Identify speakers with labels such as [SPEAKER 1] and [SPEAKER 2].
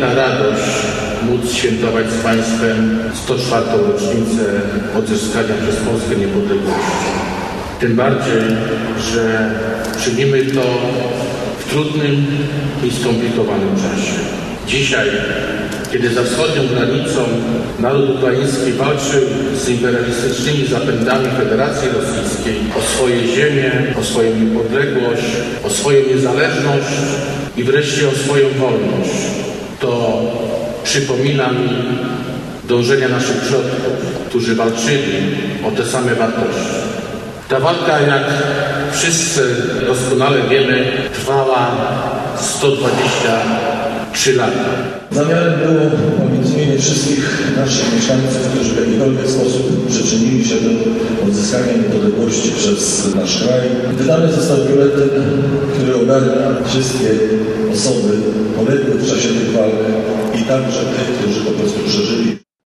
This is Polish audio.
[SPEAKER 1] wielka radość móc świętować z Państwem 104. rocznicę odzyskania przez Polskę niepodległości. Tym bardziej, że czynimy to w trudnym i skomplikowanym czasie. Dzisiaj, kiedy za wschodnią granicą naród ukraiński walczył z imperialistycznymi zapędami Federacji Rosyjskiej o swoje ziemię, o swoją niepodległość, o swoją niezależność i wreszcie o swoją wolność, to przypomina mi dążenia naszych przodków, którzy walczyli o te same wartości. Ta walka, jak wszyscy doskonale wiemy, trwała 123 lata.
[SPEAKER 2] Zamiarem było upamiętnienie wszystkich naszych mieszkańców, którzy w jakikolwiek sposób przyczynili się do odzyskania niepodległości przez nasz kraj. Wydany został biuletyn, który ogarnia wszystkie osoby poległe w czasie tych walk i także tych,